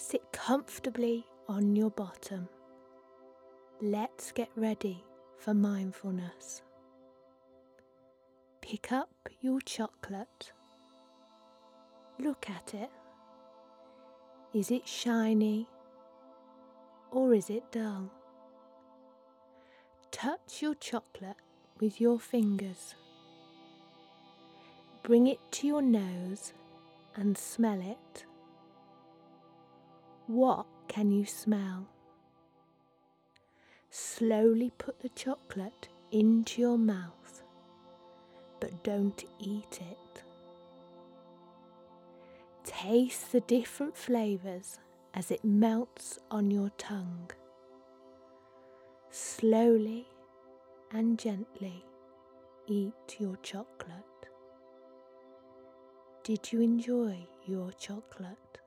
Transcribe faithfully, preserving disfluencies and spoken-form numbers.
Sit comfortably on your bottom. Let's get ready for mindfulness. Pick up your chocolate. Look at it. Is it shiny or is it dull? Touch your chocolate with your fingers. Bring it to your nose and smell it. What can you smell? Slowly put the chocolate into your mouth, but don't eat it. Taste the different flavours as it melts on your tongue. Slowly and gently eat your chocolate. Did you enjoy your chocolate?